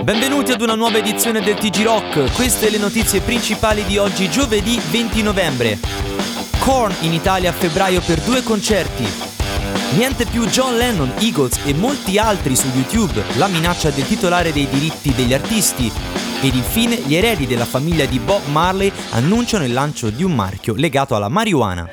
Benvenuti ad una nuova edizione del TG Rock. Queste le notizie principali di oggi, giovedì 20 novembre. Korn in Italia a febbraio per 2 concerti. Niente più John Lennon, Eagles e molti altri su YouTube. La minaccia del titolare dei diritti degli artisti. Ed infine gli eredi della famiglia di Bob Marley annunciano il lancio di un marchio legato alla marijuana.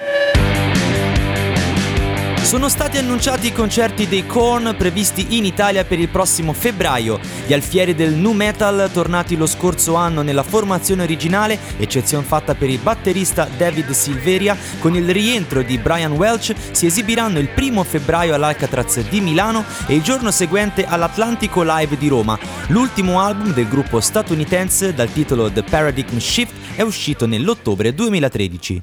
Sono stati annunciati i concerti dei Korn previsti in Italia per il prossimo febbraio. Gli alfieri del nu metal, tornati lo scorso anno nella formazione originale, eccezione fatta per il batterista David Silveria, con il rientro di Brian Welch, si esibiranno il 1 febbraio all'Alcatraz di Milano e il giorno seguente all'Atlantico Live di Roma. L'ultimo album del gruppo statunitense, dal titolo The Paradigm Shift, è uscito nell'ottobre 2013.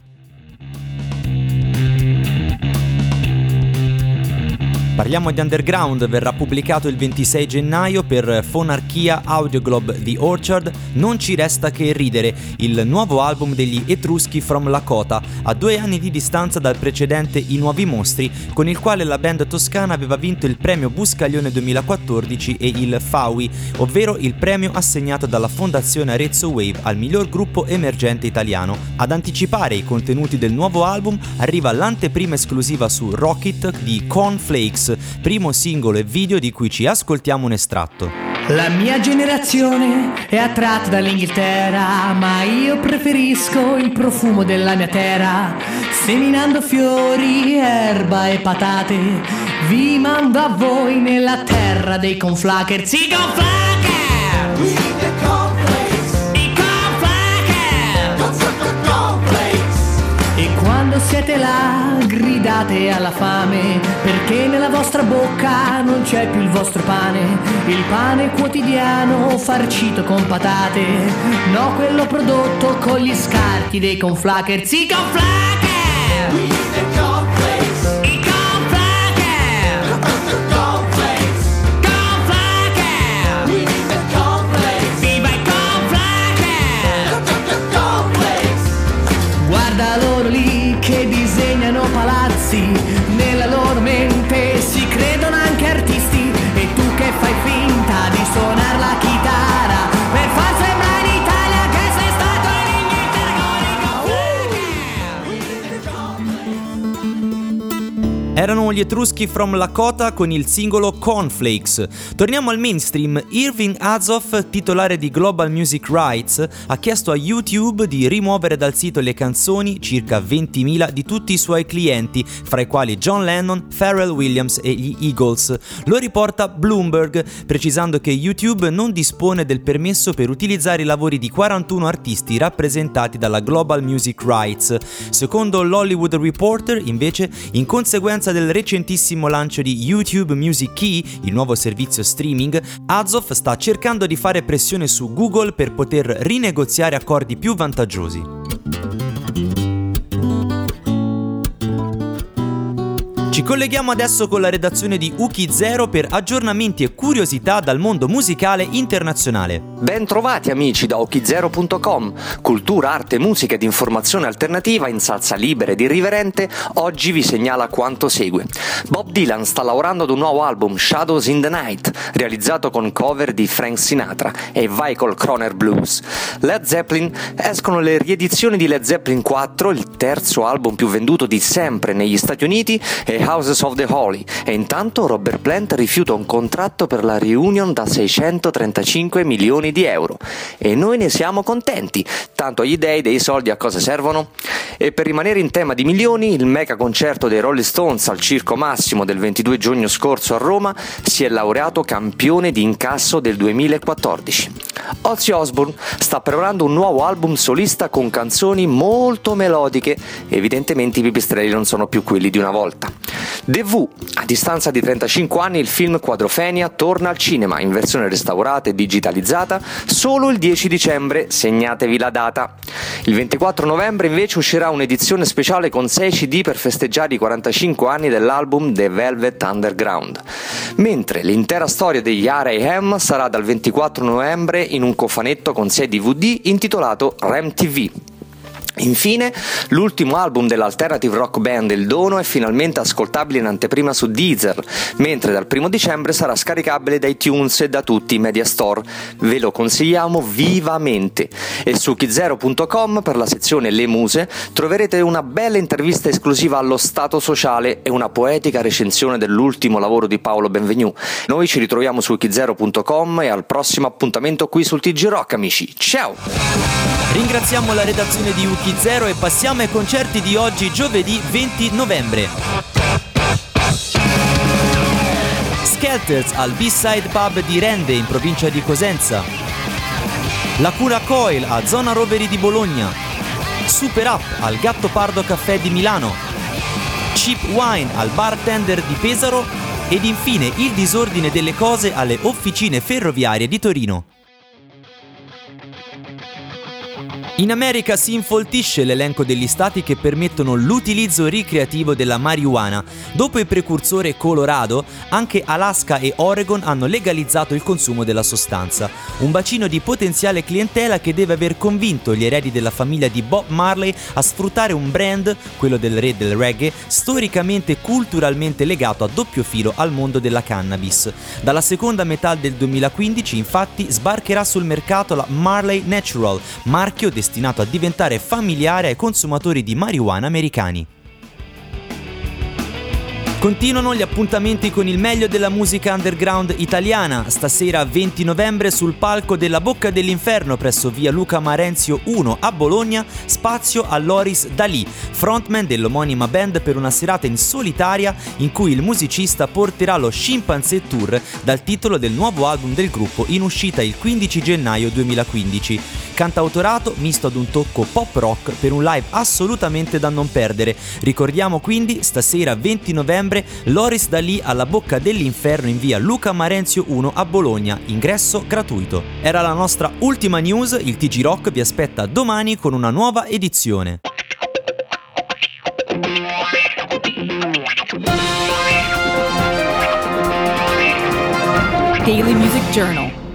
Parliamo di Underground, verrà pubblicato il 26 gennaio per Fonarchia Audioglobe The Orchard, Non ci resta che ridere, il nuovo album degli Etruschi from Lakota, a 2 anni di distanza dal precedente I Nuovi Mostri, con il quale la band toscana aveva vinto il premio Buscaglione 2014 e il FAWI, ovvero il premio assegnato dalla Fondazione Arezzo Wave al miglior gruppo emergente italiano. Ad anticipare i contenuti del nuovo album arriva l'anteprima esclusiva su Rocket di Cornflakes, primo singolo e video di cui ci ascoltiamo un estratto. La mia generazione è attratta dall'Inghilterra, ma io preferisco il profumo della mia terra. Seminando fiori, erba e patate, vi mando a voi nella terra dei Conflackers. I Conflackers! I Conflackers! E quando siete là gridate alla fame, perché nella vostra bocca non c'è più il vostro pane, il pane quotidiano farcito con patate, no, quello prodotto con gli scarti dei Conflackers. I Conflackers! We the Conflackers! I Conflackers! Conflackers! Conflackers! We the Conflackers! Viva i Conflackers! Conflackers! Guarda loro lì che disegnano palazzi, nella loro mente si credono anche artisti, e tu che fai finta di suonare la chitarra per far sembrare in Italia che sei stato in Inghilterra. Erano gli Etruschi from Lakota con il singolo Cornflakes. Torniamo al mainstream. Irving Azoff, titolare di Global Music Rights, ha chiesto a YouTube di rimuovere dal sito le canzoni, circa 20.000, di tutti i suoi clienti, fra i quali John Lennon, Pharrell Williams e gli Eagles. Lo riporta Bloomberg, precisando che YouTube non dispone del permesso per utilizzare i lavori di 41 artisti rappresentati dalla Global Music Rights. Secondo l'Hollywood Reporter, invece, in conseguenza del recentissimo lancio di YouTube Music Key, il nuovo servizio streaming, Azoff sta cercando di fare pressione su Google per poter rinegoziare accordi più vantaggiosi. Ci colleghiamo adesso con la redazione di Uki Zero per aggiornamenti e curiosità dal mondo musicale internazionale. Ben trovati amici da ukizero.com. Cultura, arte, musica ed informazione alternativa in salsa libera ed irriverente, oggi vi segnala quanto segue. Bob Dylan sta lavorando ad un nuovo album, Shadows in the Night, realizzato con cover di Frank Sinatra e vai col Croner Blues. Led Zeppelin, escono le riedizioni di Led Zeppelin 4, il terzo album più venduto di sempre negli Stati Uniti, e Houses of the Holy, e intanto Robert Plant rifiuta un contratto per la reunion da 635 milioni di euro. E noi ne siamo contenti, tanto agli dei dei soldi a cosa servono? E per rimanere in tema di milioni, il mega concerto dei Rolling Stones al Circo Massimo del 22 giugno scorso a Roma si è laureato campione di incasso del 2014. Ozzy Osbourne sta preparando un nuovo album solista con canzoni molto melodiche, evidentemente i pipistrelli non sono più quelli di una volta. The Who, a distanza di 35 anni il film Quadrophenia torna al cinema in versione restaurata e digitalizzata solo il 10 dicembre, segnatevi la data. Il 24 novembre invece uscirà un'edizione speciale con 6 CD per festeggiare i 45 anni dell'album The Velvet Underground, mentre l'intera storia degli R.A.M. sarà dal 24 novembre in un cofanetto con 6 DVD intitolato Rem TV. Infine, l'ultimo album dell'alternative rock band Il Dono è finalmente ascoltabile in anteprima su Deezer, mentre dal 1 dicembre sarà scaricabile da iTunes e da tutti i media store. Ve lo consigliamo vivamente. E su kizero.com, per la sezione Le Muse, troverete una bella intervista esclusiva allo Stato Sociale e una poetica recensione dell'ultimo lavoro di Paolo Benvenu. Noi ci ritroviamo su kizero.com e al prossimo appuntamento qui sul TG Rock, amici. Ciao! Ringraziamo la redazione di UKI0 e passiamo ai concerti di oggi, giovedì 20 novembre. Skelters al B-Side Pub di Rende, in provincia di Cosenza. Lacuna Coil a Zona Roveri di Bologna. Super Up al Gatto Pardo Caffè di Milano. Cheap Wine al Bartender di Pesaro. Ed infine Il Disordine delle Cose alle Officine Ferroviarie di Torino. In America si infoltisce l'elenco degli stati che permettono l'utilizzo ricreativo della marijuana. Dopo il precursore Colorado, anche Alaska e Oregon hanno legalizzato il consumo della sostanza. Un bacino di potenziale clientela che deve aver convinto gli eredi della famiglia di Bob Marley a sfruttare un brand, quello del re del reggae, storicamente e culturalmente legato a doppio filo al mondo della cannabis. Dalla seconda metà del 2015, infatti, sbarcherà sul mercato la Marley Natural, marchio destinato a diventare familiare ai consumatori di marijuana americani. Continuano gli appuntamenti con il meglio della musica underground italiana. Stasera 20 novembre sul palco della Bocca dell'Inferno presso via Luca Marenzio 1 a Bologna, spazio a Loris Dalì, frontman dell'omonima band, per una serata in solitaria in cui il musicista porterà lo Chimpanzé Tour, dal titolo del nuovo album del gruppo in uscita il 15 gennaio 2015. Cantautorato misto ad un tocco pop rock per un live assolutamente da non perdere. Ricordiamo quindi stasera 20 novembre Loris Dalì alla Bocca dell'Inferno in via Luca Marenzio 1 a Bologna, ingresso gratuito. Era la nostra ultima news, il TG Rock vi aspetta domani con una nuova edizione. Daily Music Journal.